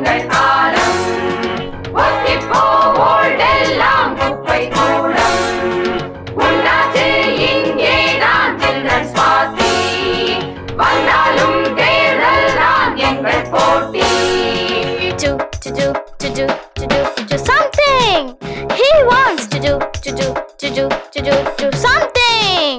எங்கள் காலம் ஒத்திப்போ ஓல்டெல்லாம் குப்பை கூடம் உண்டாச்சு இங்கேதான் சில்ட்ரன்ஸ் பார்ட்டி வந்தாலும் தேர்தல் தான் எங்கள் போட்டி to something. He wants to do something.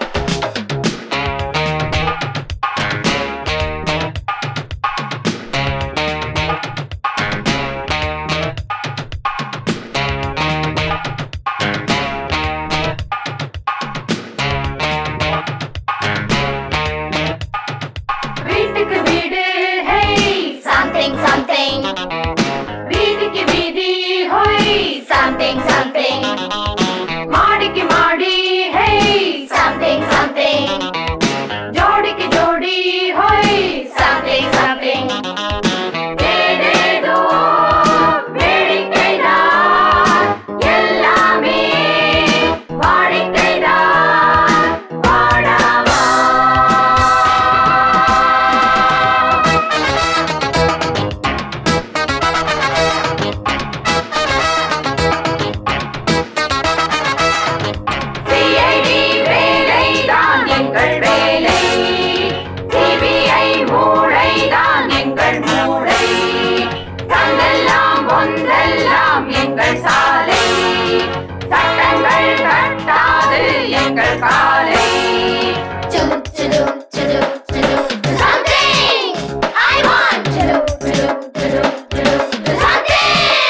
வீட்டுக்கு வீடு hey Something, something. வீதிக்கு வீதி ஹோய் Something, something. மாடிக்கு மாடி hey Something, something. ஜோடிக்கு ஜோடி ஹோய் Something, something. ஏதேதோ வேடிக்கைதான் எல்லாமே வாடிக்கைதான் வாடாவா CID வேலைதான் எங்கள் வேலை CBI மூளைதான் எங்கள் மூளை சங்கெல்லாம் ஒன்றெல்லாம் எங்கள் சாலை சட்டங்கள் கட்டாது எங்கள் காலை To do something. I want to do something.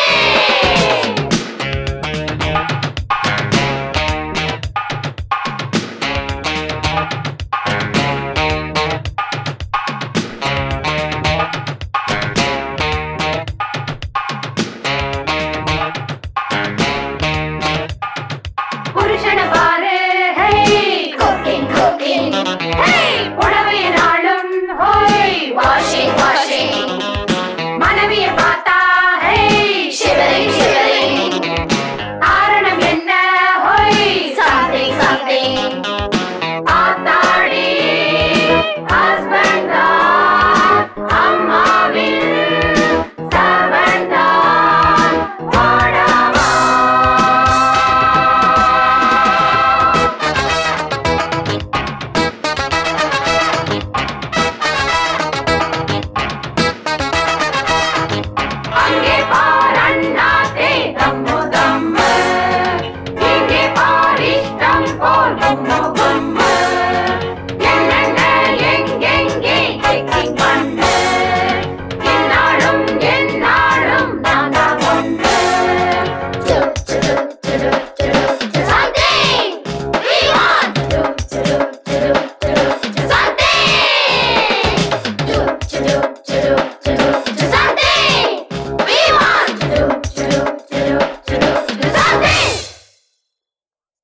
புருஷன பாரு hey Cooking, cooking. hey புடவைய நாளும் ஹோய் Washing, washing. மனைவிய